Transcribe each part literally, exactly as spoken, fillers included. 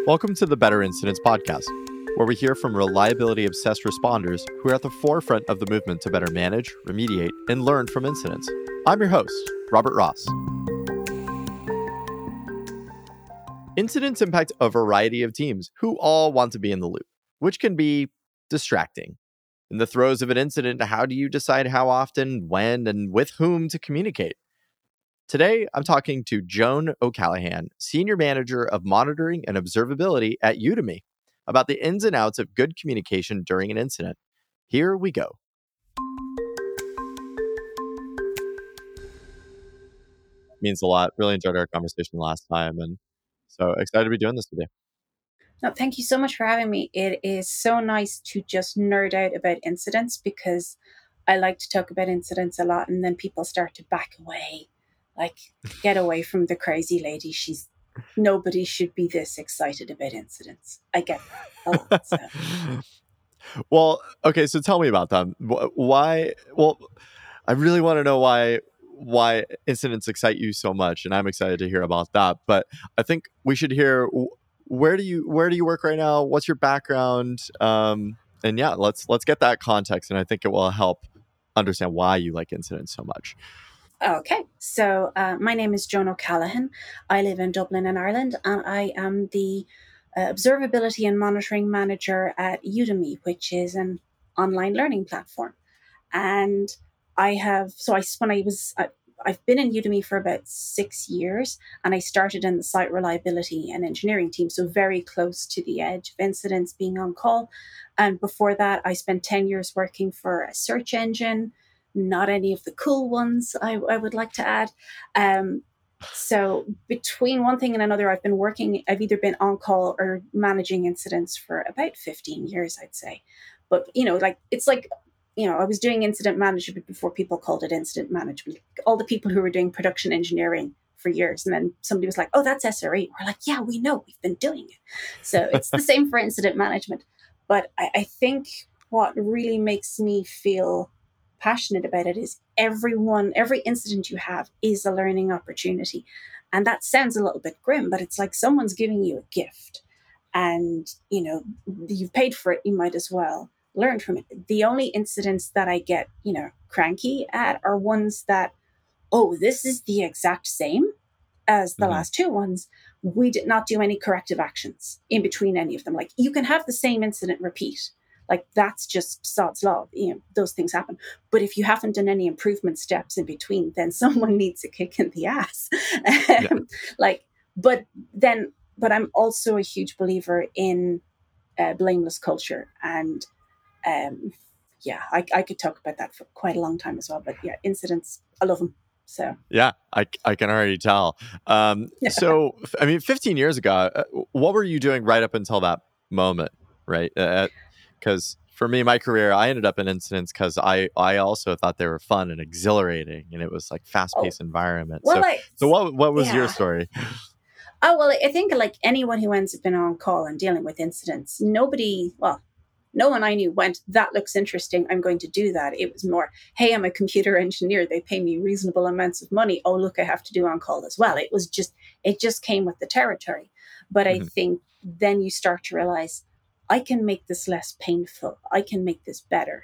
Welcome to the Better Incidents podcast, where we hear from reliability-obsessed responders who are at the forefront of the movement to better manage, remediate, and learn from incidents. I'm your host, Robert Ross. Incidents impact a variety of teams who all want to be in the loop, which can be distracting. In the throes of an incident, how do you decide how often, when, and with whom to communicate? Today, I'm talking to Joan O'Callaghan, Senior Manager of Monitoring and Observability at Udemy, about the ins and outs of good communication during an incident. Here we go. Means a lot. Really enjoyed our conversation last time, and so excited to be doing this with you. No, thank you so much for having me. It is so nice to just nerd out about incidents because I like to talk about incidents a lot, and then people start to back away. Like, get away from the crazy lady. She's nobody should be this excited about incidents. I get that a lot. So. Well, okay, so tell me about them. Why? Well, I really want to know why why incidents excite you so much, and I'm excited to hear about that. But I think we should hear where do you where do you work right now? What's your background? Um, and yeah, let's let's get that context, and I think it will help understand why you like incidents so much. Okay, so uh, my name is Joan O'Callaghan. I live in Dublin in Ireland, and I am the uh, Observability and Monitoring Manager at Udemy, which is an online learning platform. And I have, so I, when I was, I, I've been in Udemy for about six years, and I started in the site reliability and engineering team, so very close to the edge of incidents, being on call. And before that, I spent ten years working for a search engine. Not any of the cool ones, I, I would like to add. Um, so between one thing and another, I've been working, I've either been on call or managing incidents for about fifteen years, I'd say. But, you know, like, it's like, you know, I was doing incident management before people called it incident management. All the people who were doing production engineering for years. And then somebody was like, oh, that's S R E. We're like, yeah, we know, we've been doing it. So it's the same for incident management. But I, I think what really makes me feel passionate about it is everyone, every incident you have is a learning opportunity. And that sounds a little bit grim, but it's like someone's giving you a gift and, you know, you've paid for it, you might as well learn from it. The only incidents that I get, you know, cranky at are ones that, oh, this is the exact same as the mm-hmm. last two ones. We did not do any corrective actions in between any of them. Like, you can have the same incident repeat. Like, that's just sod's law. You know, those things happen. But if you haven't done any improvement steps in between, then someone needs a kick in the ass. Yeah. Like, but then, but I'm also a huge believer in uh, blameless culture. And um, yeah, I, I could talk about that for quite a long time as well. But yeah, incidents, I love them. So yeah, I, I can already tell. Um, so, I mean, fifteen years ago, uh, what were you doing right up until that moment, right? Uh, Because for me, my career, I ended up in incidents because I, I also thought they were fun and exhilarating, and it was like fast-paced oh. environment. Well, so, like, so what what was yeah. your story? Oh, well, I think like anyone who ends up in on call and dealing with incidents, nobody, well, no one I knew went, that looks interesting, I'm going to do that. It was more, hey, I'm a computer engineer. They pay me reasonable amounts of money. Oh, look, I have to do on call as well. It was just, it just came with the territory. But mm-hmm. I think then you start to realize, I can make this less painful. I can make this better.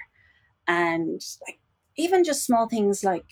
And like, even just small things like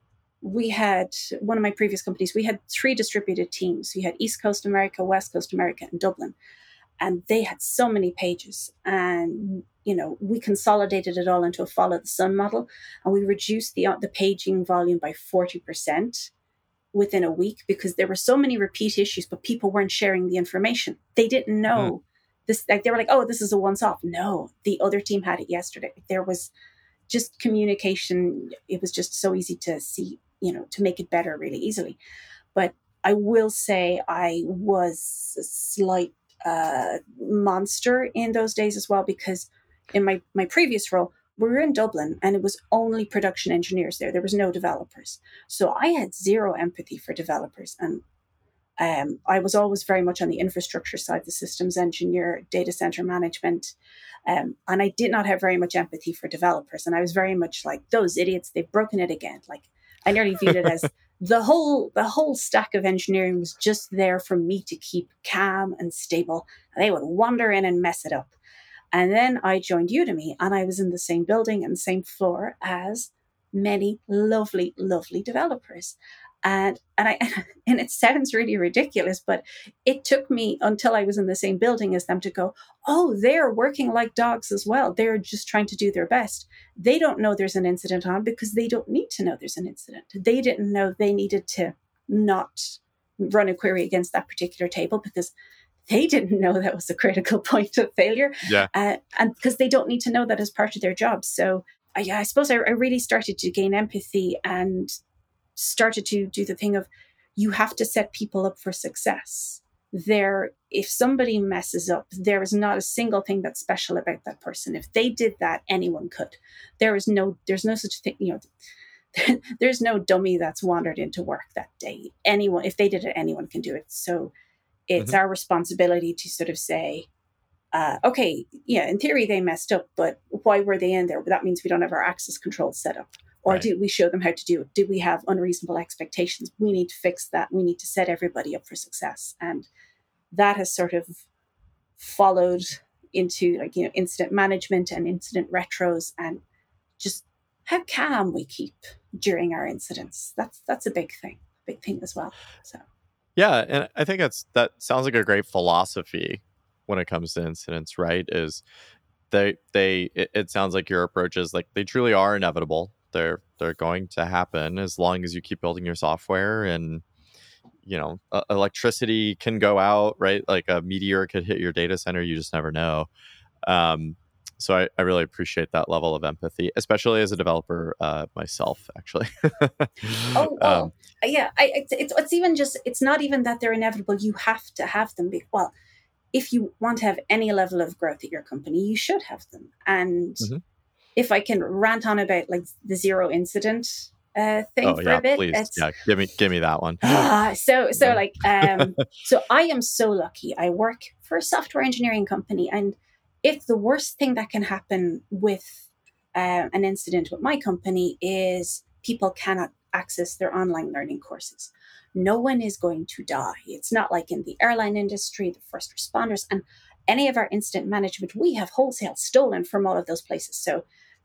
we had, one of my previous companies, we had three distributed teams. We had East Coast America, West Coast America, and Dublin. And they had so many pages. And, you know, we consolidated it all into a follow the sun model. And we reduced the, the paging volume by forty percent within a week because there were so many repeat issues, but people weren't sharing the information. They didn't know. Mm-hmm. This, like, they were like, oh, this is a once-off. No, the other team had it yesterday. There was just communication. It was just so easy to see, you know, to make it better really easily. But I will say I was a slight uh, monster in those days as well, because in my, my previous role, we were in Dublin and it was only production engineers there. There was no developers. So I had zero empathy for developers. And Um, I was always very much on the infrastructure side, the systems engineer, data center management. Um, and I did not have very much empathy for developers. And I was very much like, those idiots, they've broken it again. Like, I nearly viewed it as the whole the whole stack of engineering was just there for me to keep calm and stable. They would wander in and mess it up. And then I joined Udemy, and I was in the same building and same floor as many lovely, lovely developers. And and I and it sounds really ridiculous, but it took me until I was in the same building as them to go, oh, they're working like dogs as well. They're just trying to do their best. They don't know there's an incident on because they don't need to know there's an incident. They didn't know they needed to not run a query against that particular table because they didn't know that was a critical point of failure. Yeah. Uh, and because they don't need to know that as part of their job. So I, I suppose I, I really started to gain empathy and started to do the thing of you have to set people up for success. There, if somebody messes up, there is not a single thing that's special about that person. If they did that, anyone could. There is no, there's no such thing, you know, there's no dummy that's wandered into work that day. Anyone, if they did it, anyone can do it. So it's mm-hmm. our responsibility to sort of say, uh, okay, yeah, in theory they messed up, but why were they in there? Well, that means we don't have our access control set up. Or right. did we show them how to do it? Did we have unreasonable expectations? We need to fix that. We need to set everybody up for success. And that has sort of followed into like, you know, incident management and incident retros and just how calm we keep during our incidents. That's that's a big thing, big thing as well. So yeah, and I think that's that sounds like a great philosophy when it comes to incidents, right? Is they they it, it sounds like your approach is like they truly are inevitable. They're they're going to happen as long as you keep building your software, and you know uh, electricity can go out, right? Like a meteor could hit your data center. You just never know. Um, so I, I really appreciate that level of empathy, especially as a developer uh, myself, actually. oh, oh um, yeah. I, it's, it's it's even just it's not even that they're inevitable. You have to have them. Be, well, if you want to have any level of growth at your company, you should have them. And mm-hmm. if I can rant on about like the zero incident uh, thing oh, for yeah, a bit. Please. Yeah, give me give me that one. Uh, so so like um, so I am so lucky. I work for a software engineering company, and if the worst thing that can happen with uh, an incident with my company is people cannot access their online learning courses, no one is going to die. It's not like in the airline industry, the first responders, and any of our incident management, we have wholesale stolen from all of those places. So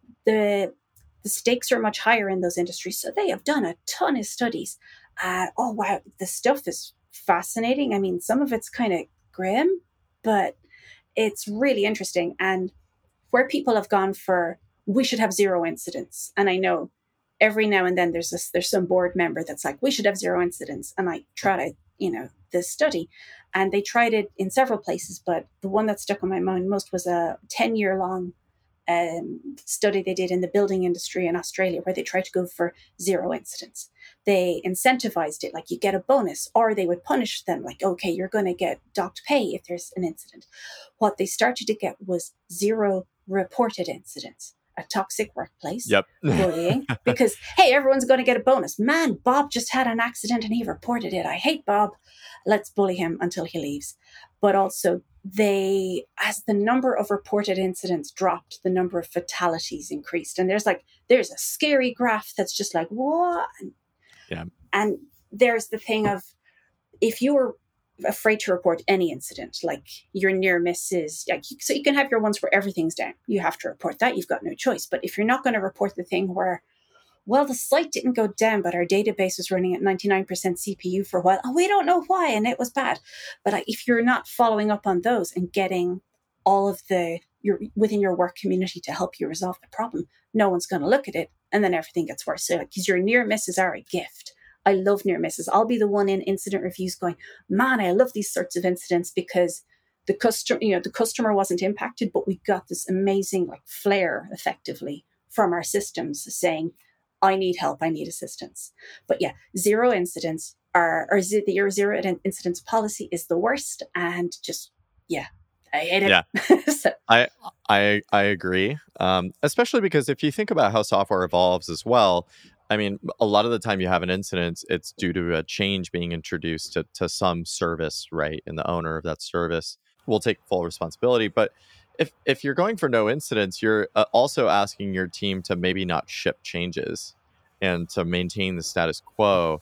the the stakes are much higher in those industries. So they have done a ton of studies. Uh, oh, wow, the stuff is fascinating. I mean, some of it's kind of grim, but it's really interesting. And where people have gone for, we should have zero incidents. And I know every now and then there's this, there's some board member that's like, we should have zero incidents. And I try to, you know, this study, and they tried it in several places, but the one that stuck in my mind most was a ten year long um, study they did in the building industry in Australia, where they tried to go for zero incidents. They incentivized it, like you get a bonus, or they would punish them, like, okay, you're going to get docked pay if there's an incident. What they started to get was zero reported incidents. A toxic workplace, yep. bullying, because, hey, everyone's going to get a bonus. Man, Bob just had an accident and he reported it. I hate Bob. Let's bully him until he leaves. But also, they, as the number of reported incidents dropped, the number of fatalities increased. And there's like, there's a scary graph that's just like, what? Yeah. And there's the thing of, if you were afraid to report any incident, like your near misses, like, so you can have your ones where everything's down. You have to report that. You've got no choice. But if you're not going to report the thing where, well, the site didn't go down, but our database was running at ninety-nine percent C P U for a while, oh, we don't know why, and it was bad. But if you're not following up on those and getting all of the your within your work community to help you resolve the problem, no one's going to look at it, and then everything gets worse. So, because your near misses are a gift. I love near misses. I'll be the one in incident reviews going, man, I love these sorts of incidents because the customer, you know, the customer wasn't impacted, but we got this amazing like flare effectively from our systems saying, I need help, I need assistance. But yeah, zero incidents are, or z- the zero incidents policy is the worst. And just, yeah, I hate it. Yeah, so. I, I, I agree. Um, especially because if you think about how software evolves as well, I mean, a lot of the time you have an incident, it's due to a change being introduced to, to some service, right? And the owner of that service will take full responsibility. But if if you're going for no incidents, you're uh, also asking your team to maybe not ship changes and to maintain the status quo.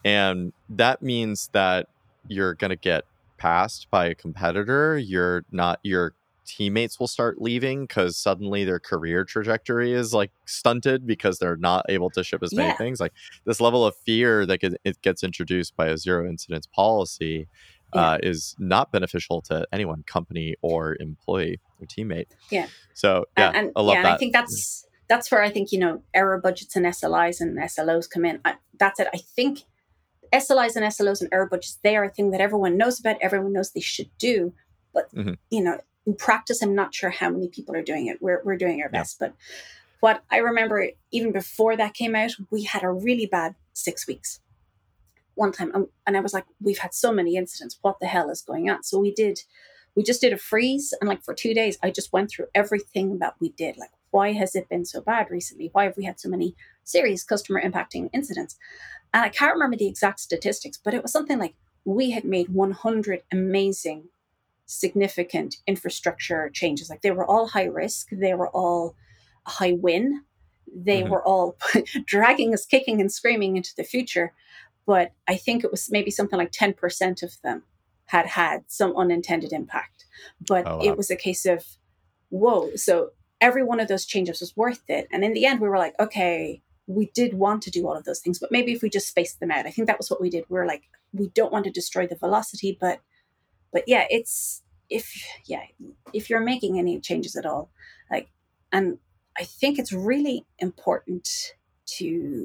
And that means that you're going to get passed by a competitor. You're not, your teammates will start leaving because suddenly their career trajectory is like stunted because they're not able to ship as many Yeah. things. Like this level of fear that get, it gets introduced by a zero incidents policy uh, Yeah. is not beneficial to anyone, company or employee or teammate. Yeah. So yeah, And, and I love yeah, and that. I think that's that's where I think, you know, error budgets and S L Is and S L Os come in. I, that's it. I think S L Is and S L Os and error budgets, they are a thing that everyone knows about, everyone knows they should do. But, Mhm. you know, in practice, I'm not sure how many people are doing it. We're, we're doing our Yeah. best. But what I remember, even before that came out, we had a really bad six weeks. One time, um, and I was like, we've had so many incidents. What the hell is going on? So we did, we just did a freeze. And like for two days, I just went through everything that we did. Like, why has it been so bad recently? Why have we had so many serious customer impacting incidents? And I can't remember the exact statistics, but it was something like we had made one hundred amazing, significant infrastructure changes. Like they were all high risk. They were all a high win. They Mhm. were all dragging us kicking and screaming into the future. But I think it was maybe something like ten percent of them had had some unintended impact. But Oh, wow. it was a case of, whoa. So every one of those changes was worth it. And in the end, we were like, okay, we did want to do all of those things, but maybe if we just spaced them out. I think that was what we did. We were like, we don't want to destroy the velocity, but but yeah, it's if yeah, if you're making any changes at all, like, and I think it's really important to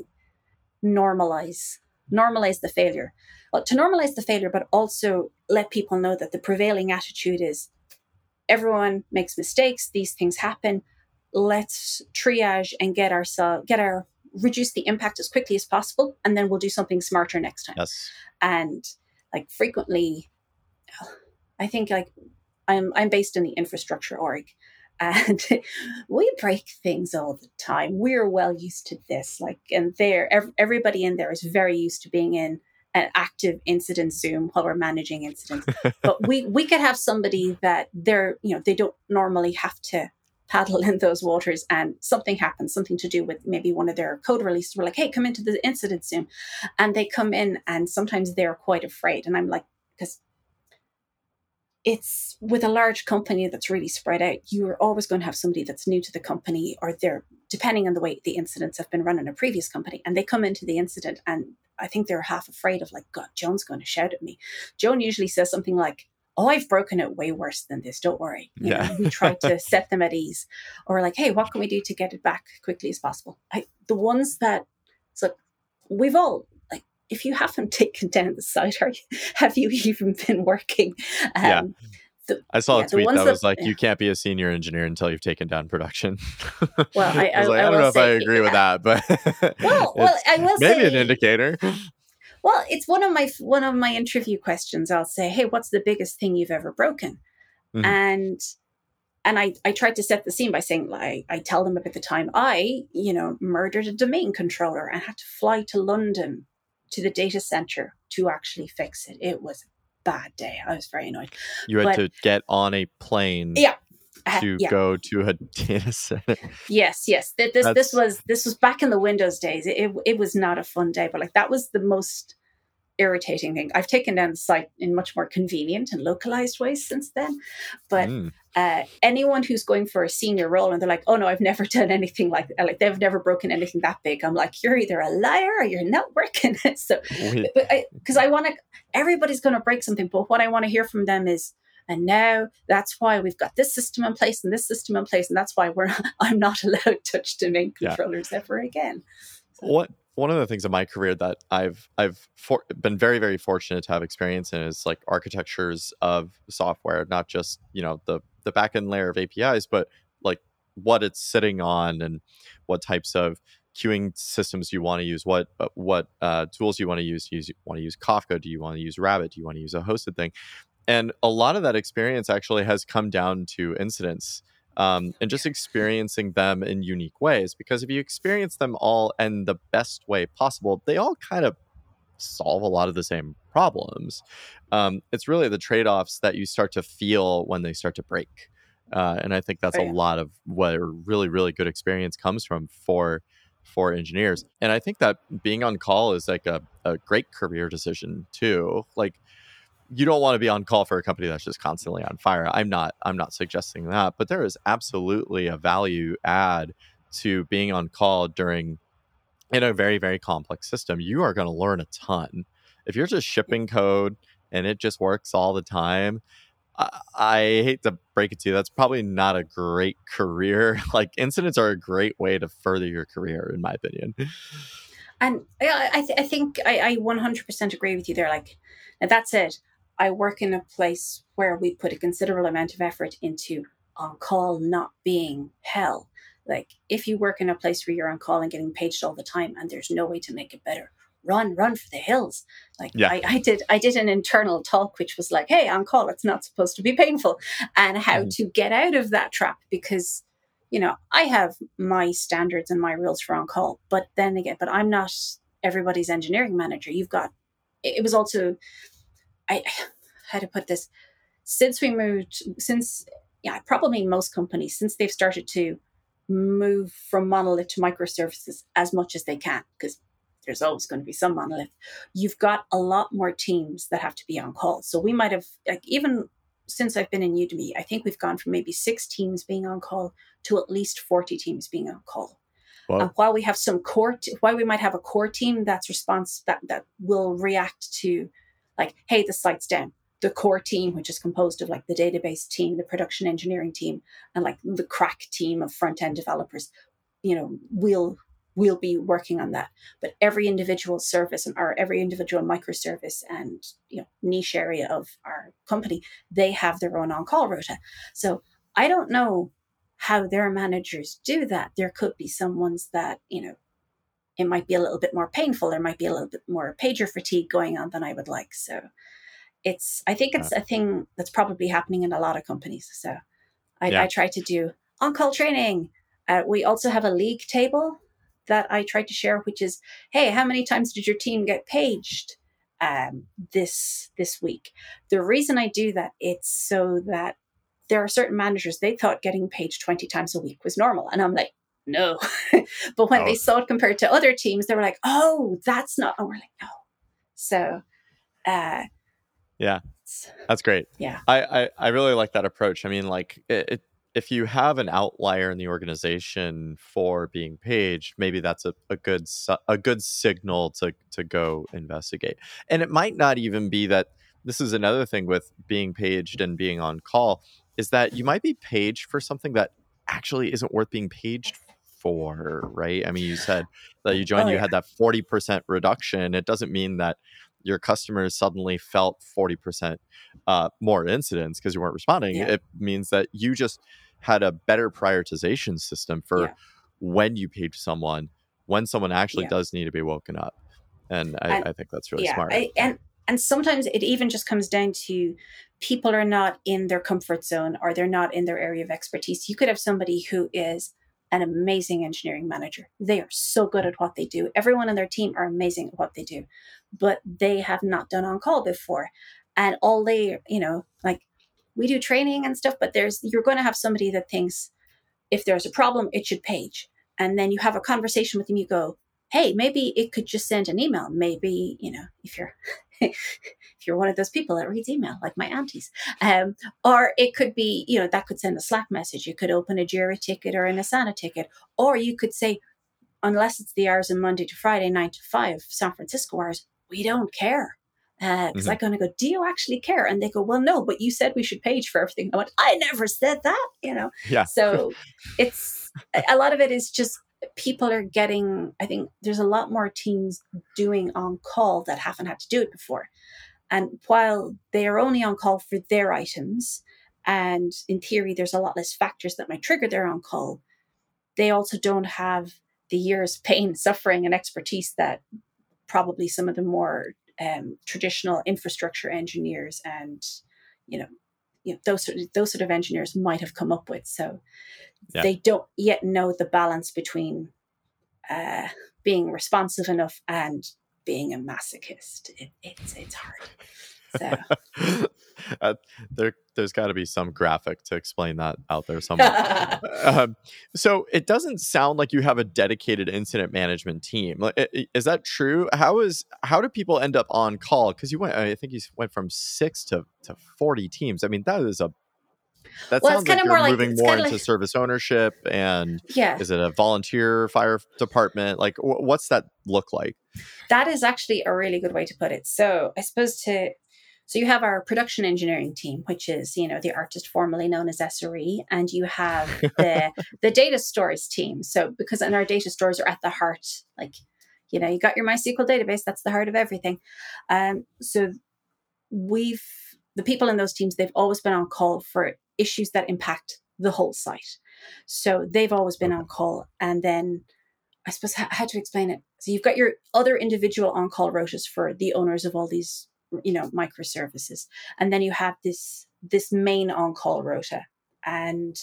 normalize normalize the failure. Well, to normalize the failure, but also let people know that the prevailing attitude is everyone makes mistakes. These things happen. Let's triage and get ourselves get our reduce the impact as quickly as possible, and then we'll do something smarter next time. Yes. And like frequently, I think like I'm I'm based in the infrastructure org, and we break things all the time. We're well used to this. Like, and there, ev- everybody in there is very used to being in an active incident Zoom while we're managing incidents. But we we could have somebody that they're, you know, they don't normally have to paddle in those waters, and something happens, something to do with maybe one of their code releases. We're like, hey, come into the incident Zoom, and they come in, and sometimes they're quite afraid, and I'm like, because it's with a large company that's really spread out, you're always going to have somebody that's new to the company, or they're, depending on the way the incidents have been run in a previous company, and they come into the incident and I think they're half afraid of like, God, Joan's going to shout at me. Joan usually says something like, oh, I've broken it way worse than this. Don't worry. You Yeah. know, we try to set them at ease, or like, hey, what can we do to get it back quickly as possible? I, the ones that, so we've all, like, if you haven't taken down the site, are you, have you even been working? Um, yeah. The, I saw yeah, a tweet that, that was like, you can't be a senior engineer until you've taken down production. Well, I, I was like, I, I, I don't will know if say, I agree with that, but well, well, I will maybe say, an indicator. Well, it's one of my one of my interview questions. I'll say, hey, what's the biggest thing you've ever broken? Mm-hmm. And and I, I tried to set the scene by saying, like, I tell them about the time I, you know, murdered a domain controller and had to fly to London to the data center to actually fix it. It was a bad day. I was very annoyed. You had but, to get on a plane yeah, to uh, yeah. go to a data center. Yes, yes. This That's... this was this was back in the Windows days. It, it it was not a fun day, but like that was the most irritating thing. I've taken down the site in much more convenient and localized ways since then. But mm. uh, anyone who's going for a senior role and they're like, oh no, I've never done anything like that. Like they've never broken anything that big. I'm like, you're either a liar or you're not working. So, Wait. but because I, I want to, everybody's going to break something. But what I want to hear from them is, and now that's why we've got this system in place and this system in place. And that's why we're not, I'm not allowed to touch domain controllers yeah. ever again. So. What? One of the things in my career that I've I've for, been very, very fortunate to have experience in is like architectures of software, not just, you know, the, the backend layer of A P Is, but like what it's sitting on and what types of queuing systems you want to use, what what uh, tools you want to use. use. You want to use Kafka? Do you want to use Rabbit? Do you want to use a hosted thing? And a lot of that experience actually has come down to incidents. Um, and just experiencing them in unique ways, because if you experience them all in the best way possible, they all kind of solve a lot of the same problems. Um, it's really the trade-offs that you start to feel when they start to break. Uh, and I think that's oh, yeah. a lot of what a really, really good experience comes from for for engineers. And I think that being on call is like a, a great career decision too. Like, you don't want to be on call for a company that's just constantly on fire. I'm not I'm not suggesting that, but there is absolutely a value add to being on call during in a very, very complex system. You are going to learn a ton. If you're just shipping code and it just works all the time, I, I hate to break it to you, that's probably not a great career. Like, incidents are a great way to further your career, in my opinion. And I, I, th- I think I, I one hundred percent agree with you there. Like, and that's it. I work in a place where we put a considerable amount of effort into on call not being hell. Like, if you work in a place where you're on call and getting paged all the time and there's no way to make it better, run, run for the hills. Like, yeah. I, I did I did an internal talk, which was like, hey, on call, it's not supposed to be painful, and how mm-hmm. to get out of that trap. Because, you know, I have my standards and my rules for on call, but then again, but I'm not everybody's engineering manager. You've got, it was also, I, how to put this, since we moved, since, yeah, probably most companies, since they've started to move from monolith to microservices as much as they can, because there's always going to be some monolith, you've got a lot more teams that have to be on call. So we might have, like, even since I've been in Udemy, I think we've gone from maybe six teams being on call to at least forty teams being on call. Wow. And while we have some core, t- while we might have a core team that's response that, that will react to, like, hey, the site's down. The core team, which is composed of like the database team, the production engineering team, and like the crack team of front end developers, you know, we'll we'll be working on that. But every individual service and or every individual microservice and, you know, niche area of our company, they have their own on-call rota. So I don't know how their managers do that. There could be some ones that, you know, it might be a little bit more painful. There might be a little bit more pager fatigue going on than I would like. So it's, I think it's a thing that's probably happening in a lot of companies. So I, yeah. I try to do on-call training. Uh, we also have a league table that I tried to share, which is, hey, how many times did your team get paged um, this this week? The reason I do that, it's so that there are certain managers, they thought getting paged twenty times a week was normal. And I'm like, no. But when oh. they saw it compared to other teams, they were like, oh, that's not, and we're like, no. So, uh, yeah, that's great. Yeah. I, I, I really like that approach. I mean, like, it, it if you have an outlier in the organization for being paged, maybe that's a, a good a good signal to to go investigate. And it might not even be that. This is another thing with being paged and being on call, is that you might be paged for something that actually isn't worth being paged for, right? I mean, you said that you joined, oh, you yeah. had that forty percent reduction. It doesn't mean that your customers suddenly felt forty percent uh, more incidents because you weren't responding. Yeah. It means that you just had a better prioritization system for yeah. when you page someone, when someone actually yeah. does need to be woken up. And I, and, I think that's really yeah, smart. I, and and sometimes it even just comes down to people are not in their comfort zone or they're not in their area of expertise. You could have somebody who is an amazing engineering manager. They are so good at what they do. Everyone on their team are amazing at what they do, but they have not done on-call before. And all they, you know, like, we do training and stuff, but there's, you're going to have somebody that thinks if there's a problem, it should page. And then you have a conversation with them, you go, hey, maybe it could just send an email. Maybe, you know, if you're, if you're one of those people that reads email, like my aunties, um, or it could be, you know, that could send a Slack message. You could open a Jira ticket or an Asana ticket, or you could say, unless it's the hours of Monday to Friday, nine to five, San Francisco hours, we don't care. Because uh, mm-hmm. I'm going to go, do you actually care? And they go, well, no, but you said we should page for everything. I went, I never said that, you know? Yeah. So it's, a lot of it is just people are getting, I think there's a lot more teams doing on call that haven't had to do it before. And while they are only on call for their items, and in theory, there's a lot less factors that might trigger their on call, they also don't have the years, pain, suffering, and expertise that probably some of the more um, traditional infrastructure engineers and, you know, you know, those sort of, those sort of engineers might have come up with. So yeah. they don't yet know the balance between uh, being responsive enough and being a masochist. It, it's it's hard. So. Uh, there, there's got to be some graphic to explain that out there somewhere. um, so it doesn't sound like you have a dedicated incident management team. Like, i- i- Is that true? How is how do people end up on call? Because you went, I think you went from six to to forty teams. I mean, that is a that Well, it's sounds kind like of you're more like moving it's more kind of into like service ownership. And yeah. is it a volunteer fire department? Like, wh- what's that look like? That is actually a really good way to put it. So I suppose to so you have our production engineering team, which is, you know, the artist formerly known as S R E, and you have the the data stores team. So because in our data stores are at the heart, like, you know, you got your MySQL database, that's the heart of everything. Um, so we've the people in those teams, they've always been on call for issues that impact the whole site. So they've always been Okay. on call. And then I suppose how, how to explain it. So you've got your other individual on-call rotas for the owners of all these, you know, microservices, and then you have this this main on-call rota. And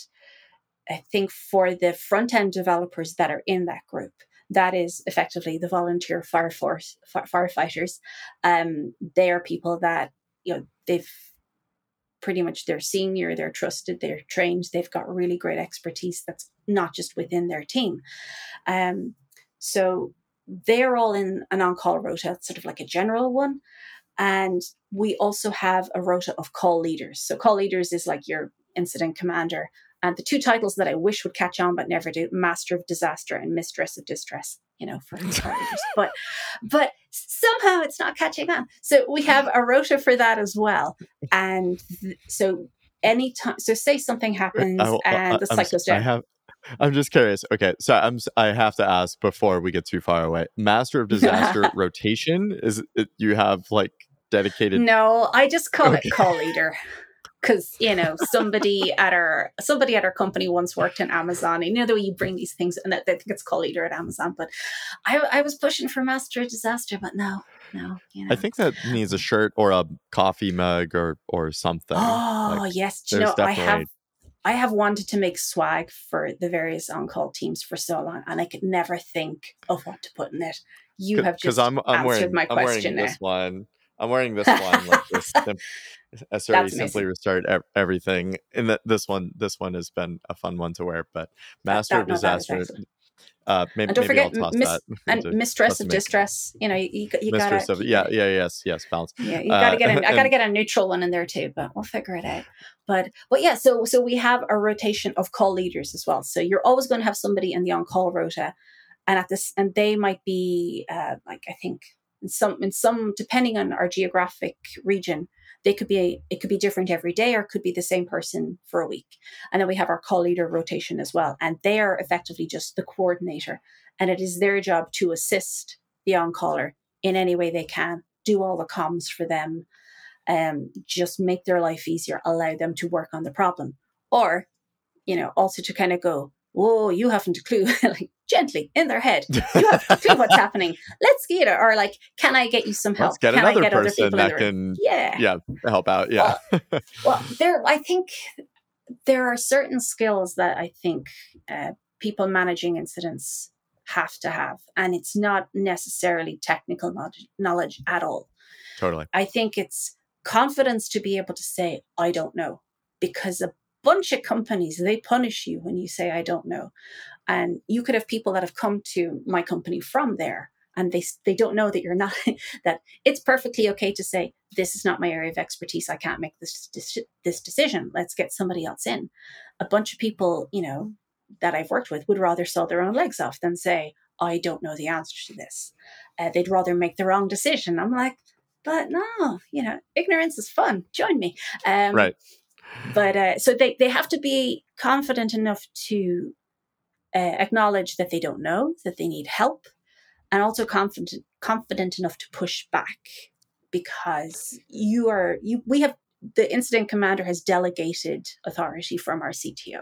I think for the front-end developers that are in that group, that is effectively the volunteer fire force fire, firefighters. Um, they are people that, you know, they've pretty much they're senior, they're trusted, they're trained, they've got really great expertise that's not just within their team. Um, so they're all in an on-call rota, sort of like a general one. And we also have a rota of call leaders. So call leaders is like your incident commander. And the two titles that I wish would catch on but never do, Master of Disaster and Mistress of Distress, you know, for call leaders. But, but somehow it's not catching on. So we have a rota for that as well. And th- so anytime, so say something happens I, and the site goes down. I have I'm just curious. Okay, so I'm I have to ask before we get too far away. Master of Disaster rotation, is it, you have like dedicated? No, I just call okay. it call leader. Because, you know, somebody at our somebody at our company once worked in Amazon. And you know the way you bring these things, and I think it's call leader at Amazon. But I, I was pushing for Master of Disaster, but no, no. You know. I think that needs a shirt or a coffee mug or or something. Oh like, yes, do you know definitely... I have I have wanted to make swag for the various on-call teams for so long, and I could never think of what to put in it. You have just I'm, I'm answered wearing, my I'm question wearing there. This one. I'm wearing this one. Like this. S R E simply restart ev- everything. And that this one, this one has been a fun one to wear. But Master that, that, of Disaster. No, uh, maybe, and don't maybe forget I'll toss mis- that. and Mistress of Distress. You know, you, you, you Mistress gotta. Of, yeah, yeah, yes, yes, balance. Yeah, you gotta uh, get. A, I gotta get a neutral one in there too, but we'll figure it out. But but yeah, so so we have a rotation of call leaders as well. So you're always going to have somebody in the on-call rota, and at this, and they might be uh, like I think in some in some depending on our geographic region, they could be it could be different every day, or it could be the same person for a week. And then we have our call leader rotation as well, and they are effectively just the coordinator, and it is their job to assist the on-caller in any way they can, do all the comms for them, um, just make their life easier, allow them to work on the problem, or you know, also to kind of go, whoa, you haven't a clue, like gently in their head, you have a clue what's happening. Let's get it. Or like, can I get you some help? Let's get can another I get person other people that in the can, room? Yeah, yeah, help out. Yeah. Well, well, there, I think there are certain skills that I think uh, people managing incidents have to have, and it's not necessarily technical knowledge, knowledge at all. Totally. I think it's confidence to be able to say, I don't know, because a bunch of companies, they punish you when you say, I don't know. And you could have people that have come to my company from there, and they they don't know that you're not, that it's perfectly okay to say, this is not my area of expertise. I can't make this, this, this decision. Let's get somebody else in. A bunch of people, you know, that I've worked with would rather saw their own legs off than say, I don't know the answer to this. Uh, they'd rather make the wrong decision. I'm like, but no, you know, ignorance is fun. Join me. Um, right. But uh, so they, they have to be confident enough to uh, acknowledge that they don't know, that they need help, and also confident confident enough to push back, because you are you. We have the incident commander has delegated authority from our C T O,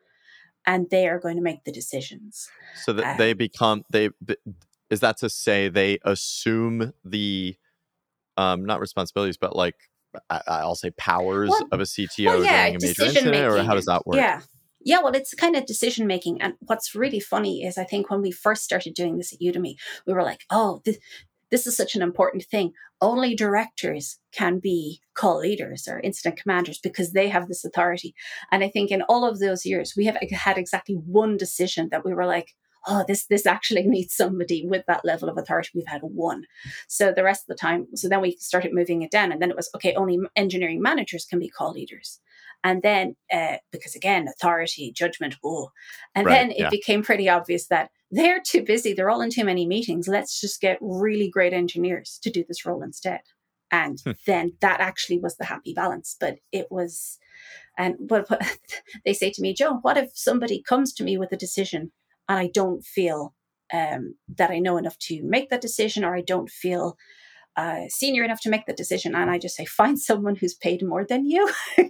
and they are going to make the decisions. So that um, they become they is that to say they assume the um not responsibilities, but like I, I'll say powers well, of a C T O well, yeah, during a major incident, or how does that work? Yeah. Yeah, well, it's kind of decision making. And what's really funny is I think when we first started doing this at Udemy, we were like, oh, this, this is such an important thing. Only directors can be call leaders or incident commanders because they have this authority. And I think in all of those years, we have had exactly one decision that we were like, oh, this this actually needs somebody with that level of authority. We've had one. So the rest of the time, so then we started moving it down. And then it was, okay, only engineering managers can be call leaders. And then, uh, because again, authority, judgment, oh. And Right, then it yeah. became pretty obvious that they're too busy. They're all in too many meetings. Let's just get really great engineers to do this role instead. And Hmm. then that actually was the happy balance. But it was, and but, but they say to me, Joe, what if somebody comes to me with a decision and I don't feel um, that I know enough to make that decision, or I don't feel uh, senior enough to make the decision, and I just say, find someone who's paid more than you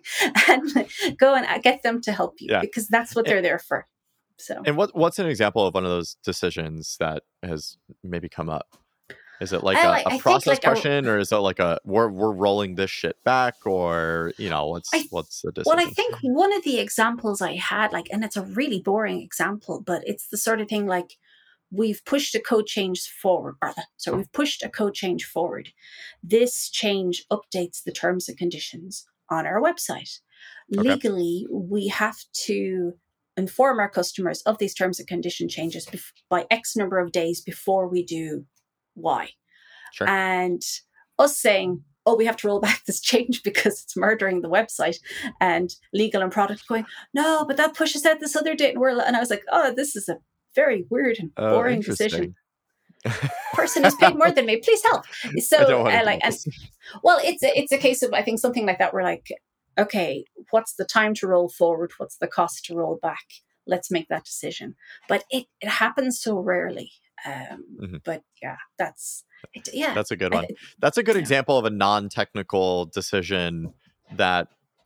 and go and get them to help you, Yeah. because that's what And- they're there for. So, And what what's an example of one of those decisions that has maybe come up? Is it like I a, like- I a think process like a- question, or is it like a we're we're rolling this shit back, or you know what's I- what's the decision? well, I think one of the examples I had, like, and it's a really boring example, but it's the sort of thing like, we've pushed a code change forward, or the, so we've pushed a code change forward. This change updates the terms and conditions on our website. Okay. Legally, we have to inform our customers of these terms and condition changes bef- by X number of days before we do Y. Sure. And us saying, oh, we have to roll back this change because it's murdering the website, and legal and product going, no, but that pushes out this other date. And, we're, and I was like, oh, this is a very weird and Oh, boring interesting. decision. Person who's paid more than me, please help. I So, don't want to uh, do like, and, this. well, it's a, it's a case of, I think, something like that. We're like, okay, what's the time to roll forward? What's the cost to roll back? Let's make that decision. But it, it happens so rarely. Um, Mhm. But yeah, that's it, yeah. That's a good I- one. That's a good yeah. example of a non-technical decision that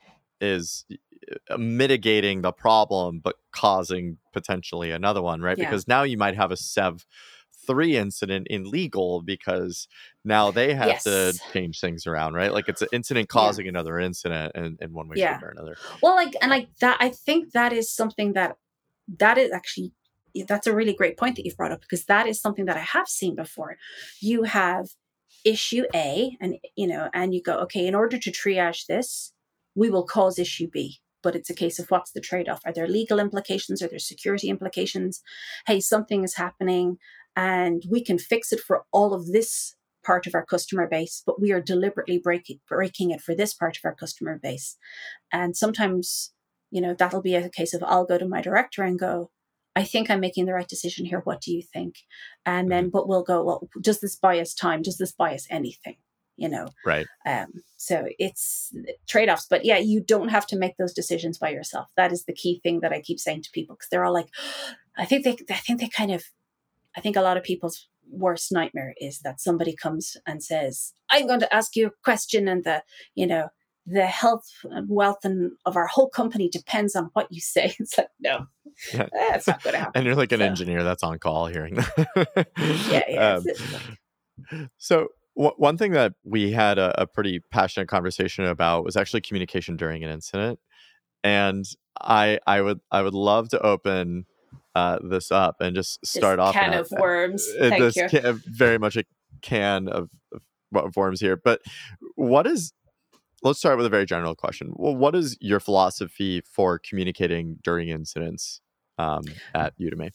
is uh, mitigating the problem but causing potentially another one, right? Yeah. Because now you might have a sev three incident in legal because now they have to Yes. change things around, right? Like it's an incident Yeah. causing another incident in, in one way, Yeah. shape, or another. Well, like, and like that, I think that is something that, that is actually, that's a really great point that you've brought up, because that is something that I have seen before. You have issue A, and, you know, and you go, okay, in order to triage this, we will cause issue B. But it's a case of, what's the trade-off? Are there legal implications? Are there security implications? Hey, something is happening and we can fix it for all of this part of our customer base, but we are deliberately breaking breaking it for this part of our customer base. And sometimes, you know, that'll be a case of, I'll go to my director and go, I think I'm making the right decision here. What do you think? And then, but we'll go, well, does this buy us time? Does this buy us anything? You know? Right. Um, so it's trade-offs, but yeah, you don't have to make those decisions by yourself. That is the key thing that I keep saying to people, because they're all like, I think they, I think they kind of, I think a lot of people's worst nightmare is that somebody comes and says, I'm going to ask you a question, and the, you know, the health and wealth and of our whole company depends on what you say. It's like, no, Yeah. that's not going to happen. And you're like an So- engineer that's on call hearing that. Yeah, yeah. Um, it's- it's like- So w- one thing that we had a, a pretty passionate conversation about was actually communication during an incident, and I I would I would love to open uh, this up and just this start off. can in a- of worms. uh, Thank this you. can, very much a can of, of of worms here. But what is? Let's start with a very general question. Well, what is your philosophy for communicating during incidents um, at Udemy?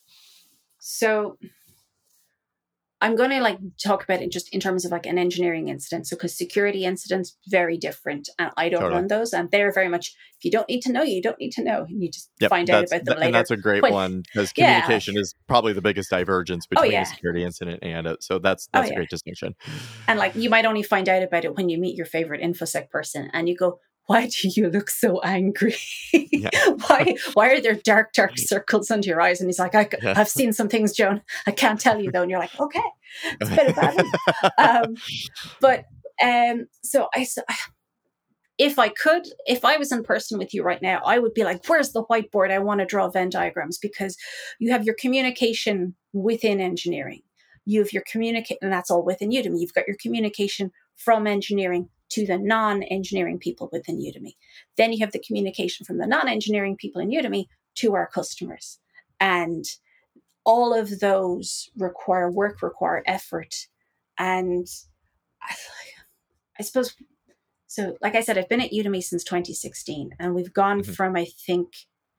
So I'm going to like talk about it just in terms of like an engineering incident. So, because security incidents, very different. And I don't Totally. run those. And they're very much, if you don't need to know, you don't need to know. And you just Yep, find out that's- about them th- later. And that's a great When- one, because Yeah. communication is probably the biggest divergence Oh, between yeah. a security incident and it. So that's Oh, that's a yeah. great distinction. And like, you might only find out about it when you meet your favorite InfoSec person and you go, why do you look so angry? Yeah. why why are there dark, dark circles under your eyes? And he's like, I, Yeah. I've seen some things, Joan. I can't tell you though. And you're like, okay, it's a bit of bad one. Um, but um, so I, so if I could, if I was in person with you right now, I would be like, where's the whiteboard? I want to draw Venn diagrams, because you have your communication within engineering. You have your communicate, and that's all within Udemy. You've got your communication from engineering to the non-engineering people within Udemy. Then you have the communication from the non-engineering people in Udemy to our customers. And all of those require work, require effort. And I, I suppose, so like I said, I've been at Udemy since twenty sixteen, and we've gone mm-hmm. from, I think,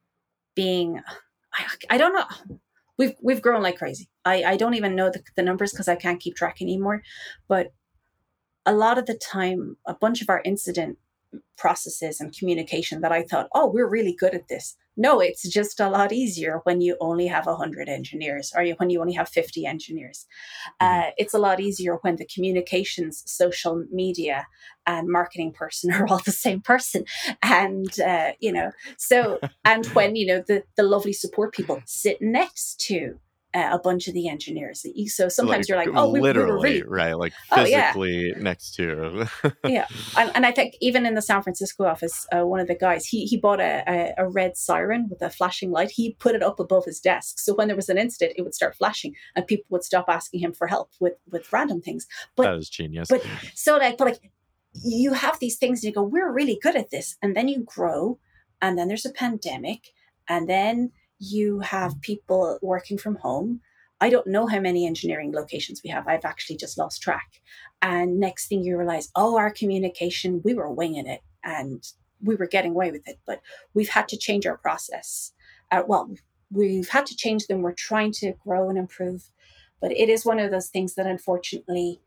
being, I, I don't know, we've we've grown like crazy. I, I don't even know the, the numbers because I can't keep track anymore. But a lot of the time, a bunch of our incident processes and communication that I thought, oh, we're really good at this. No, it's just a lot easier when you only have one hundred engineers, or when you only have fifty engineers. Mm-hmm. Uh, it's a lot easier when the communications, social media, and marketing person are all the same person. And, uh, you know, so, and when, you know, the, the lovely support people sit next to Uh, a bunch of the engineers. So sometimes like, you're like, oh, we, literally, we were really right, like physically oh, yeah. next to. yeah, and, and I think even in the San Francisco office, uh, one of the guys he he bought a, a a red siren with a flashing light. He put it up above his desk, so when there was an incident, it would start flashing, and people would stop asking him for help with with random things. But that is genius. But so like, but like, you have these things, and you go, we're really good at this, and then you grow, and then there's a pandemic, and then you have people working from home. I don't know how many engineering locations we have. I've actually just lost track. And next thing you realize, oh, our communication, we were winging it and we were getting away with it. But we've had to change our process. Uh, well, we've had to change them. We're trying to grow and improve. But it is one of those things that unfortunately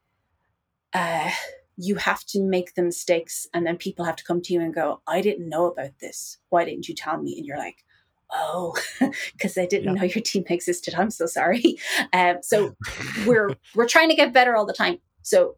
uh, you have to make the mistakes. And then people have to come to you and go, I didn't know about this. Why didn't you tell me? And you're like, oh, because I didn't yeah. know your team existed. I'm so sorry. Um, so we're we're trying to get better all the time. So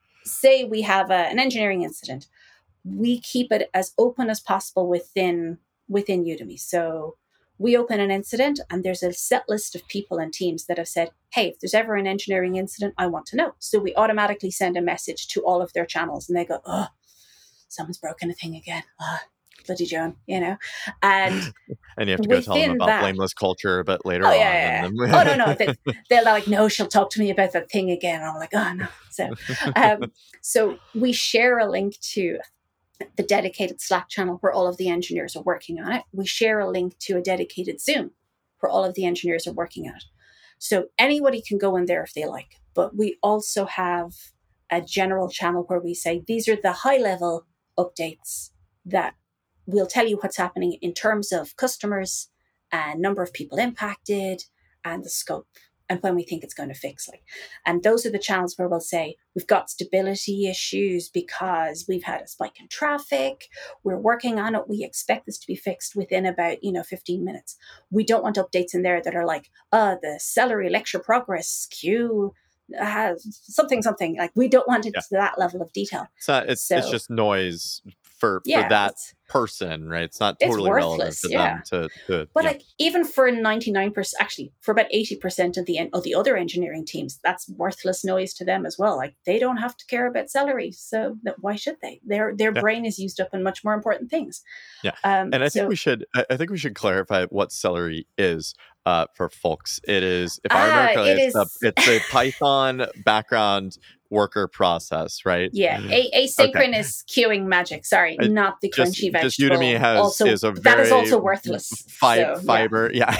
say we have a, an engineering incident, we keep it as open as possible within within Udemy. So we open an incident, and there's a set list of people and teams that have said, hey, if there's ever an engineering incident, I want to know. So we automatically send a message to all of their channels, and they go, oh, someone's broken a thing again. Oh, bloody Joan, you know, and and you have to go tell them about that, blameless culture a bit later oh, on. Yeah, yeah. oh no, no, they, they're like, no, she'll talk to me about that thing again. And I'm like, oh no. So, um, so we share a link to the dedicated Slack channel where all of the engineers are working on it. We share a link to a dedicated Zoom where all of the engineers are working on it. So anybody can go in there if they like. But we also have a general channel where we say these are the high level updates that we'll tell you what's happening in terms of customers and number of people impacted and the scope and when we think it's going to fix. Like, and those are the channels where we'll say we've got stability issues because we've had a spike in traffic. We're working on it. We expect this to be fixed within about, you know, fifteen minutes. We don't want updates in there that are like, uh, the celery lecture progress queue has something, something. Like, we don't want it yeah. to that level of detail. It's not, it's, so, it's just noise for, yeah, for that person, right? It's not totally it's relevant to yeah. them to, to but yeah. like even for ninety-nine percent, actually for about eighty percent of the of the other engineering teams, that's worthless noise to them as well. Like, they don't have to care about celery, so why should they? Their their yeah. brain is used up in much more important things. Yeah, um, and I think so, we should I think we should clarify what celery is uh, for folks. It is, if I remember ah, correctly, it it's, is... a, it's a Python background worker process, right? Yeah, a- asynchronous okay. queuing magic. Sorry, I, not the crunchy just, vegetable. Just Udemy has also, is a very that is also worthless. Fi- so, fiber, yeah,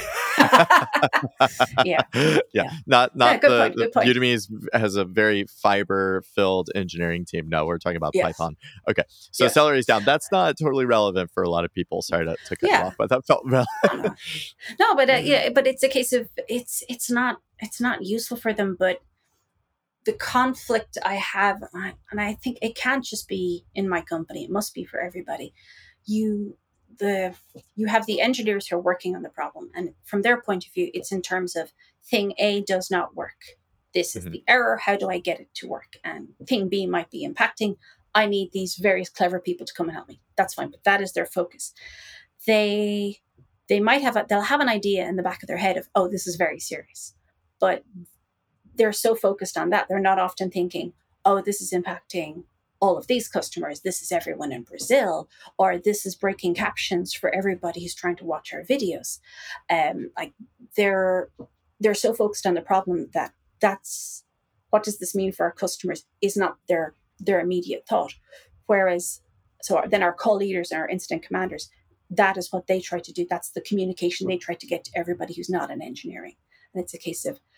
yeah. yeah, yeah. Not not yeah, good the, point, good point. Udemy has a very fiber-filled engineering team. No, we're talking about yes. Python. Okay, so yes. celery's down. That's not totally relevant for a lot of people. Sorry to, to cut yeah. you off, but that felt relevant. no, but uh, yeah, but it's a case of it's it's not it's not useful for them, but. The conflict I have, and I think it can't just be in my company, it must be for everybody. You the you have the engineers who are working on the problem, and from their point of view, it's in terms of thing A does not work. This is mm-hmm. the error. How do I get it to work? And thing B might be impacting. I need these various clever people to come and help me. That's fine, but that is their focus. They they might have a, they'll have an idea in the back of their head of, oh, this is very serious, but they're so focused on that. They're not often thinking, oh, this is impacting all of these customers. This is everyone in Brazil, or this is breaking captions for everybody who's trying to watch our videos. Um, like they're, they're so focused on the problem that that's, what does this mean for our customers is not their, their immediate thought. Whereas, so then our call leaders and our incident commanders, that is what they try to do. That's the communication they try to get to everybody who's not in engineering. And it's a case of,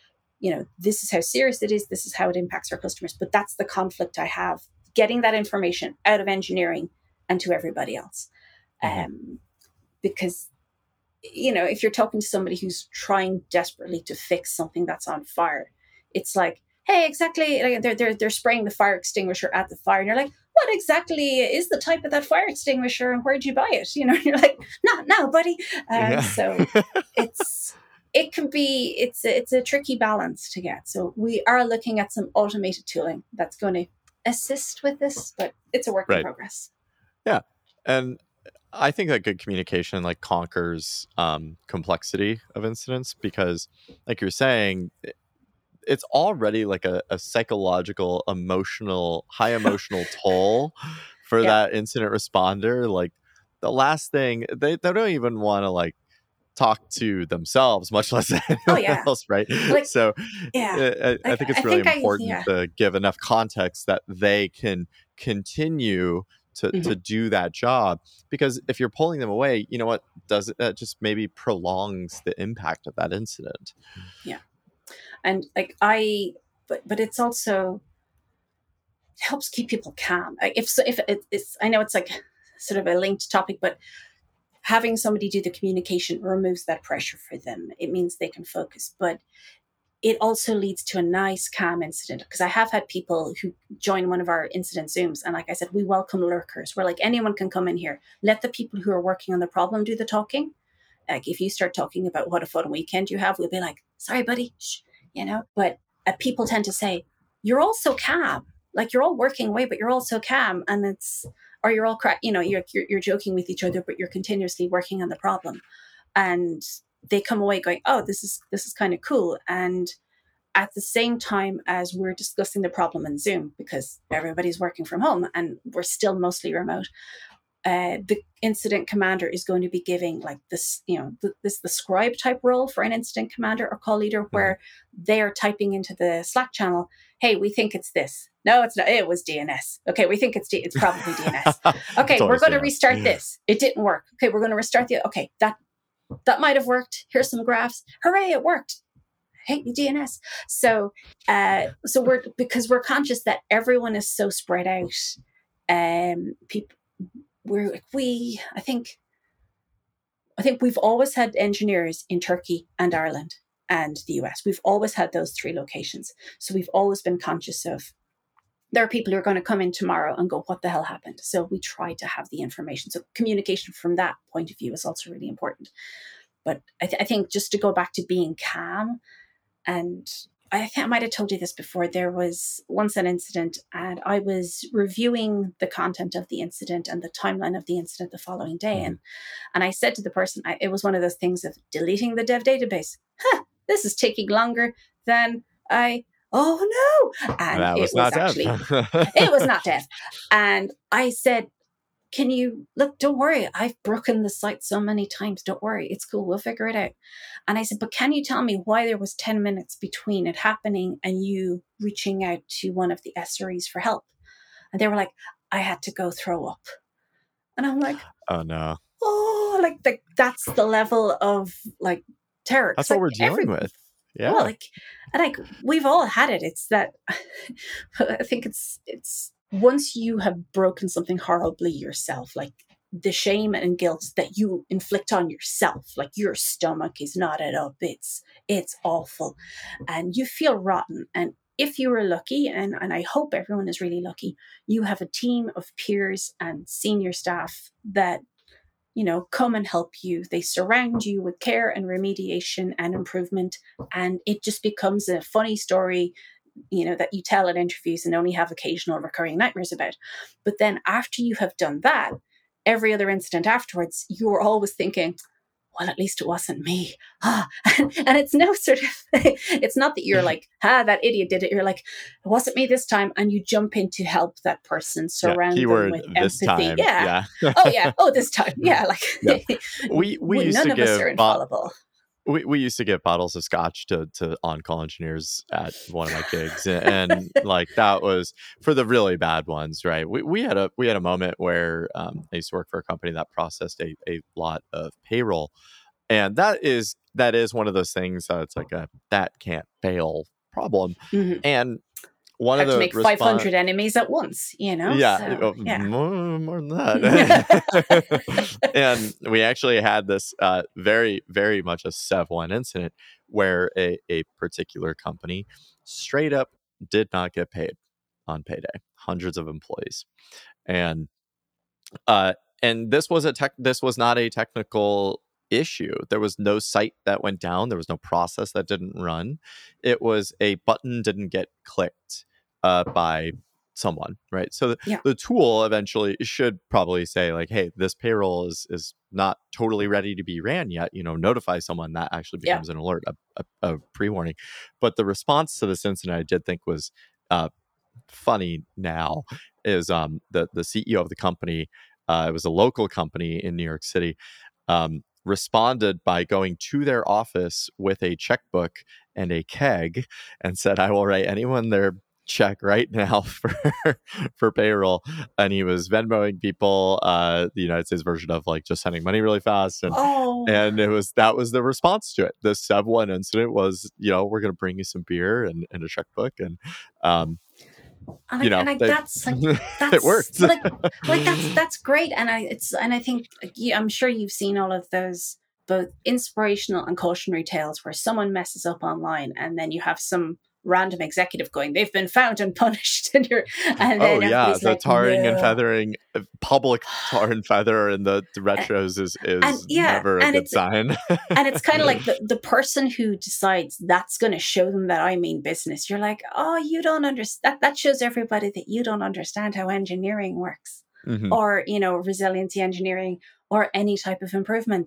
you know, this is how serious it is. This is how it impacts our customers. But that's the conflict I have, getting that information out of engineering and to everybody else. Mm-hmm. Um, because, you know, if you're talking to somebody who's trying desperately to fix something that's on fire, it's like, hey, exactly, like they're, they're, they're spraying the fire extinguisher at the fire. And you're like, what exactly is the type of that fire extinguisher and where'd you buy it? You know, you're like, not now, buddy. Um, yeah. So it's, it can be, it's a, it's a tricky balance to get. So we are looking at some automated tooling that's going to assist with this, but it's a work right. in progress. Yeah. And I think that good communication like conquers um, complexity of incidents, because like you're saying, it's already like a, a psychological, emotional, high emotional toll for yeah. that incident responder. Like the last thing, they, they don't even want to like talk to themselves, much less anyone oh, yeah. else, right? Like, so yeah. I, I, like, I think it's really think important I, yeah. to give enough context that they can continue to, mm-hmm. to do that job. Because if you're pulling them away, you know what, does it, that just maybe prolongs the impact of that incident. Yeah. And like I, but but it's also, it helps keep people calm. Like if so, if it, it's, I know it's like sort of a linked topic, but having somebody do the communication removes that pressure for them. It means they can focus, but it also leads to a nice, calm incident. Because I have had people who join one of our incident Zooms, and like I said, we welcome lurkers. We're like, anyone can come in here. Let the people who are working on the problem do the talking. Like if you start talking about what a fun weekend you have, we'll be like, sorry, buddy, shh. You know, but uh, people tend to say, you're all so calm, like you're all working away, but you're all so calm. And it's, or you're all, cra- you know, you're, you're, you're joking with each other, but you're continuously working on the problem. And they come away going, oh, this is, this is kind of cool. And at the same time as we're discussing the problem in Zoom, because everybody's working from home and we're still mostly remote, Uh, the incident commander is going to be giving like this, you know, th- this the scribe type role for an incident commander or call leader, where mm-hmm. they are typing into the Slack channel, hey, we think it's this. No, it's not. It was D N S. Okay, we think it's D- it's probably D N S. Okay, we're going to restart this. It didn't work. Okay, we're going to restart the. Okay, that that might have worked. Here's some graphs. Hooray, it worked. Hey, D N S. So, uh, so we're because we're conscious that everyone is so spread out. Um, people. We're we I think I think we've always had engineers in Turkey and Ireland and the U S. We've always had those three locations. So we've always been conscious of there are people who are going to come in tomorrow and go, what the hell happened? So we try to have the information. So communication from that point of view is also really important. But I, th- I think just to go back to being calm, and I think I might have told you this before. There was once an incident and I was reviewing the content of the incident and the timeline of the incident the following day. Mm-hmm. And, and I said to the person, I, it was one of those things of deleting the dev database. Huh, this is taking longer than I, oh no. And that was it was not actually, dev. it was not dev. And I said, can you look, don't worry. I've broken the site so many times. Don't worry. It's cool. We'll figure it out. And I said, but can you tell me why there was ten minutes between it happening and you reaching out to one of the S R Es for help? And they were like, I had to go throw up. And I'm like, oh no. Oh, like the, that's the level of like terror. That's what like we're dealing every, with. Yeah. Well, like, and like we've all had it. It's that I think it's, it's, once you have broken something horribly yourself, like the shame and guilt that you inflict on yourself, like your stomach is knotted up, it's it's awful, and you feel rotten. And if you were lucky, and, and I hope everyone is really lucky, you have a team of peers and senior staff that, you know, come and help you. They surround you with care and remediation and improvement, and it just becomes a funny story, you know, that you tell at interviews and only have occasional recurring nightmares about. But then after you have done that, every other incident afterwards, you're always thinking, well, at least it wasn't me. Ah, and, and it's no sort of, it's not that you're like, ah, that idiot did it. You're like, it wasn't me this time. And you jump in to help that person, surround yeah, them with empathy. Time. Yeah. yeah. oh yeah. Oh, this time. Yeah. Like yeah. we, we used none to of give us are infallible. We we used to give bottles of scotch to, to on-call engineers at one of my gigs, and, and like that was for the really bad ones, right? We we had a we had a moment where um, I used to work for a company that processed a, a lot of payroll, and that is that is one of those things that's like a that can't fail problem. Mm-hmm. And one Have of to the make respon- five hundred enemies at once, you know? Yeah, So, oh, yeah. more, more than that. And we actually had this uh, very, very much a Sev one incident where a, a particular company straight up did not get paid on payday, hundreds of employees. And uh, and this was a tech. This was not a technical issue. There was no site that went down. There was no process that didn't run. It was a button didn't get clicked uh, by someone, right? So the, Yeah. the tool eventually should probably say like, hey, this payroll is is not totally ready to be ran yet. You know, notify someone. That actually Yeah. becomes an alert, a, a, a pre-warning. But the response to this incident, I did think was uh, funny. Now is um the the C E O of the company. Uh, it was a local company in New York City. Um, responded by going to their office with a checkbook and a keg and said, I will write anyone their check right now for for payroll. And he was Venmoing people, uh the United States version of like just sending money really fast. And Oh. and it was that was the response to it. The Sev one incident was, you know, we're gonna bring you some beer and, and a checkbook. And um And I, you know, and I, they, that's like that's it worked. like like that's that's great, and I it's and I think like, yeah, I'm sure you've seen all of those both inspirational and cautionary tales where someone messes up online, and then you have some random executive going, "They've been found and punished," and you're and oh then yeah, everybody's the like, tarring no. and feathering, uh, public tar and feather in the, the retros is is and yeah, never a and good it's sign. and it's kind of like the, the person who decides that's going to show them that I mean business. You're like, oh, you don't understand. That, that shows everybody that you don't understand how engineering works, mm-hmm. or, you know, resiliency engineering or any type of improvement.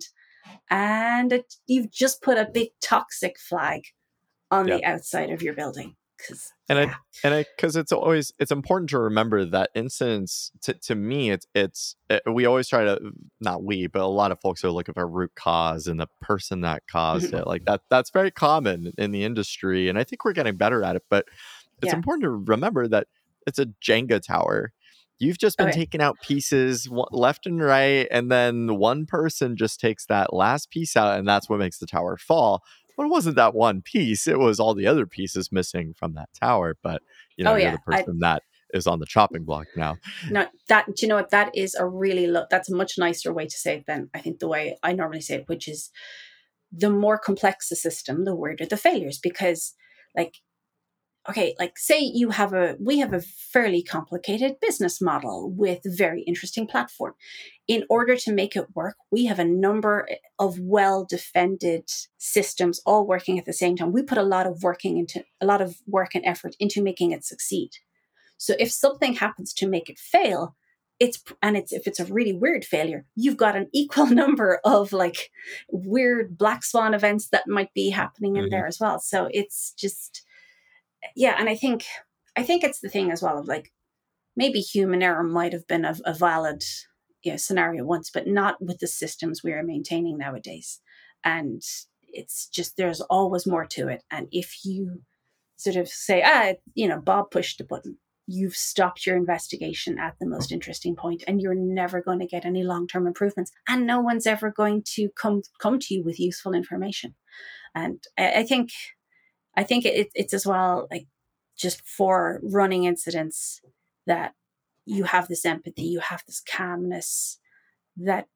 And it, you've just put a big toxic flag on Yeah. the outside of your building. Cause, and yeah. I and I because it's always it's important to remember that incidents to, to me it's it's it, we always try to, not we but a lot of folks are looking for root cause and the person that caused Mhm. it. Like that that's very common in the industry, and I think we're getting better at it. But it's Yeah. important to remember that it's a Jenga tower. You've just been Okay. taking out pieces left and right, and then one person just takes that last piece out, and that's what makes the tower fall. But it wasn't that one piece. It was all the other pieces missing from that tower. But, you know, Oh, you're yeah. the person I, that is on the chopping block now. No, that, do you know what? That is a really, lo- that's a much nicer way to say it than I think the way I normally say it, which is the more complex the system, the weirder the failures. Because, like, okay, like say you have a, we have a fairly complicated business model with a very interesting platform. In order to make it work, we have a number of well-defended systems all working at the same time. We put a lot of working into a lot of work and effort into making it succeed. So if something happens to make it fail, it's and it's if it's a really weird failure, you've got an equal number of like weird black swan events that might be happening in Mm-hmm. there as well. So it's just, yeah, and I think I think it's the thing as well of like maybe human error might have been a, a valid, you know, scenario once, but not with the systems we are maintaining nowadays. And it's just there's always more to it. And if you sort of say, ah, you know, Bob pushed the button, you've stopped your investigation at the most interesting point, and you're never going to get any long-term improvements, and no one's ever going to come come to you with useful information. And I, I think. I think it, it's as well, like, just for running incidents that you have this empathy, you have this calmness that,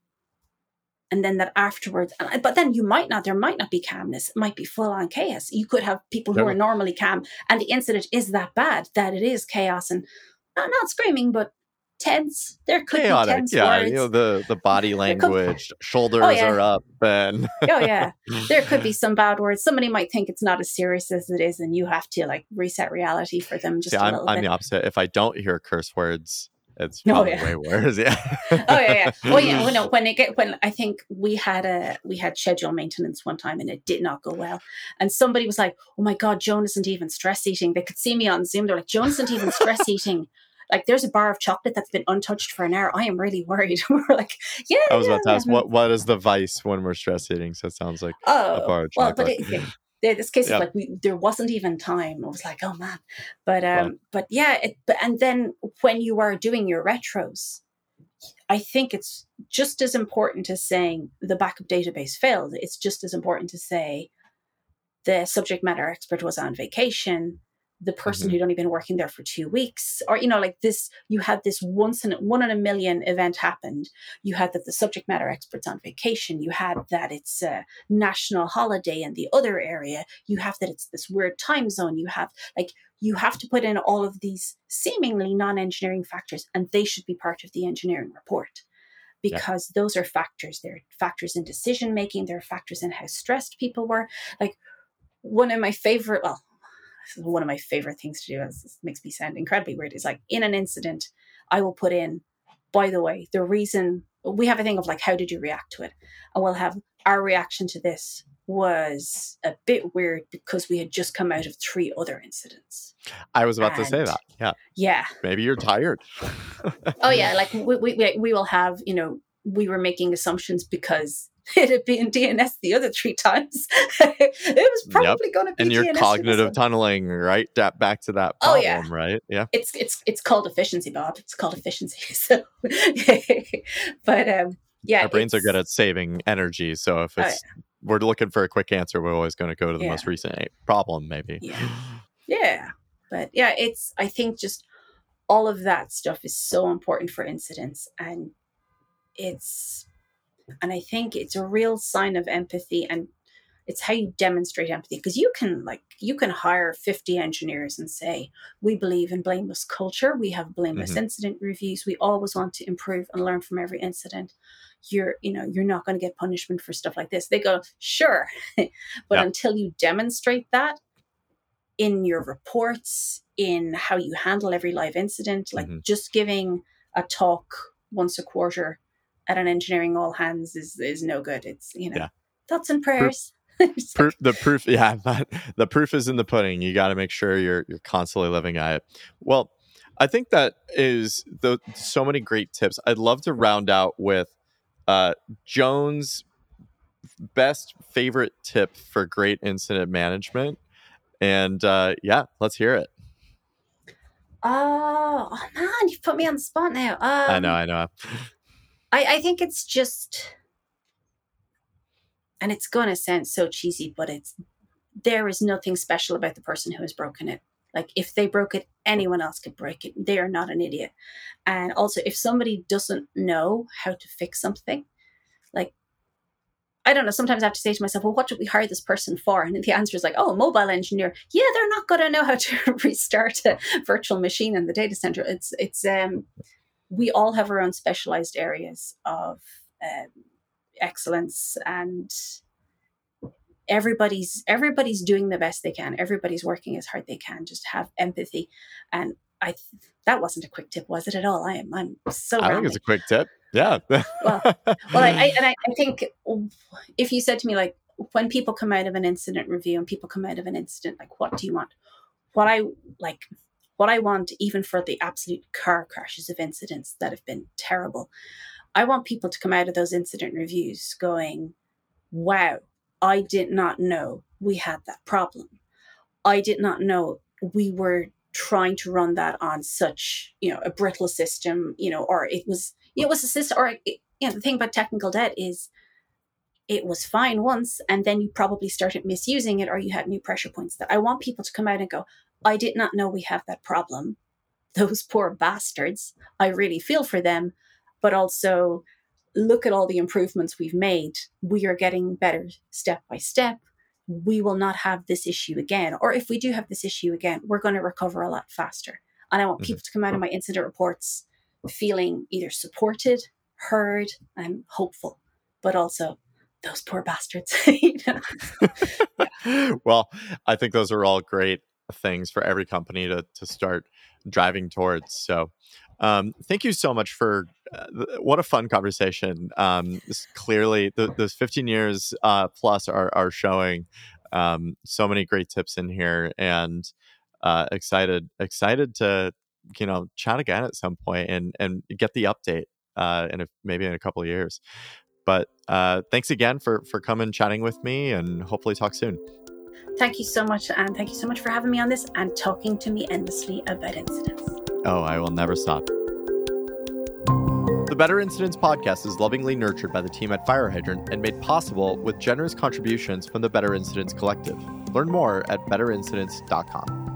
and then that afterwards, but then you might not, there might not be calmness. It might be full on chaos. You could have people who are normally calm and the incident is that bad that it is chaos and not, not screaming, but tense. There could Chaotic, be tense yeah. words. You know, the, the body language, could, shoulders oh, yeah. are up, and oh yeah, there could be some bad words. Somebody might think it's not as serious as it is, and you have to like reset reality for them just See, a I'm, little I'm bit. the opposite. If I don't hear curse words, it's Oh, probably yeah. way worse. Yeah. oh yeah, yeah. Well, yeah. Well, no, when it get when I think we had a we had schedule maintenance one time and it did not go well, and somebody was like, "Oh my God, Joan isn't even stress eating." They could see me on Zoom. They're like, "Joan isn't even stress eating. Like, there's a bar of chocolate that's been untouched for an hour. I am really worried." We're like, "Yeah." I was yeah, about to ask, yeah. what what is the vice when we're stress eating? So it sounds like oh, a bar of well, chocolate. but it, it, this case Yeah. is like we there wasn't even time. I was like, oh man, but um, Wow. but yeah, it, but, and then when you are doing your retros, I think it's just as important as saying the backup database failed. It's just as important to say the subject matter expert was on vacation, the person mm-hmm. who'd only been working there for two weeks, or, you know, like this, you had this once in one in a million event happened. You had that the subject matter expert's on vacation. You had that it's a national holiday in the other area. You have that it's this weird time zone. You have like, you have to put in all of these seemingly non-engineering factors, and they should be part of the engineering report. Because yeah. those are factors. They're factors in decision making. They're factors in how stressed people were. Like one of my favorite, well, one of my favorite things to do, is, this makes me sound incredibly weird, is like in an incident, I will put in, by the way, the reason, we have a thing of like, how did you react to it? And we'll have our reaction to this was a bit weird because we had just come out of three other incidents. I was about and, to say that. Yeah. Yeah. Maybe you're tired. Oh yeah. Like we, we, we will have, you know, we were making assumptions because it had been D N S the other three times. It was probably yep. going to be and D N S. And you're cognitive tunneling, right? That, back to that problem, oh, yeah. right? Yeah. It's it's it's called efficiency, Bob. It's called efficiency. So, but um, yeah, our brains are good at saving energy. So if it's oh, yeah. we're looking for a quick answer, we're always going to go to the yeah. most recent problem, maybe. Yeah. Yeah, but yeah, it's. I think just all of that stuff is so important for incidents, and it's. And I think it's a real sign of empathy, and it's how you demonstrate empathy. Because you can like you can hire fifty engineers and say, we believe in blameless culture. We have blameless mm-hmm. incident reviews. We always want to improve and learn from every incident. You're, you know, you're not going to get punishment for stuff like this. They go, sure. But yeah. until you demonstrate that in your reports, in how you handle every live incident, like mm-hmm. just giving a talk once a quarter at an engineering all hands is is no good. It's, you know, yeah. thoughts and prayers. Proof, proof, the proof, yeah, the proof is in the pudding. You got to make sure you're you're constantly living at it. Well, I think that is the so many great tips. I'd love to round out with uh, Joan's best favorite tip for great incident management, and uh, yeah, let's hear it. Oh, oh man, you've put me on the spot now. Um, I know, I know. I, I think it's just, and it's going to sound so cheesy, but it's, there is nothing special about the person who has broken it. Like if they broke it, anyone else could break it. They are not an idiot. And also if somebody doesn't know how to fix something, like, I don't know, sometimes I have to say to myself, well, what did we hire this person for? And the answer is like, oh, a mobile engineer. Yeah, they're not going to know how to restart a virtual machine in the data center. It's, it's, um, we all have our own specialized areas of um, excellence, and everybody's everybody's doing the best they can. Everybody's working as hard they can. Just have empathy. And I that wasn't a quick tip, was it at all? I am I'm so. I rambling. think it's a quick tip. Yeah. well, well, I, I and I, I think if you said to me, like, when people come out of an incident review and people come out of an incident, like, what do you want? What I like. What I want, even for the absolute car crashes of incidents that have been terrible, I want people to come out of those incident reviews going, wow, I did not know we had that problem. I did not know we were trying to run that on such, you know, a brittle system, you know, or it was, it was a system, or, it, you know, the thing about technical debt is it was fine once, and then you probably started misusing it, or you had new pressure points. That I want people to come out and go, I did not know we have that problem. Those poor bastards. I really feel for them, but also look at all the improvements we've made. We are getting better step by step. We will not have this issue again. Or if we do have this issue again, we're going to recover a lot faster. And I want mm-hmm. people to come out of my incident reports feeling either supported, heard, and hopeful, but also those poor bastards. You know? Well, I think those are all great things for every company to to start driving towards. So um thank you so much for uh, what a fun conversation. Um this, clearly the, those fifteen years uh plus are are showing um so many great tips in here, and uh excited excited to, you know, chat again at some point and and get the update uh in a, maybe in a couple of years. But uh thanks again for for coming chatting with me, and hopefully talk soon. Thank you so much, and thank you so much for having me on this and talking to me endlessly about incidents. Oh, I will never stop. The Better Incidents podcast is lovingly nurtured by the team at Fire Hydrant and made possible with generous contributions from the Better Incidents Collective. Learn more at better incidents dot com.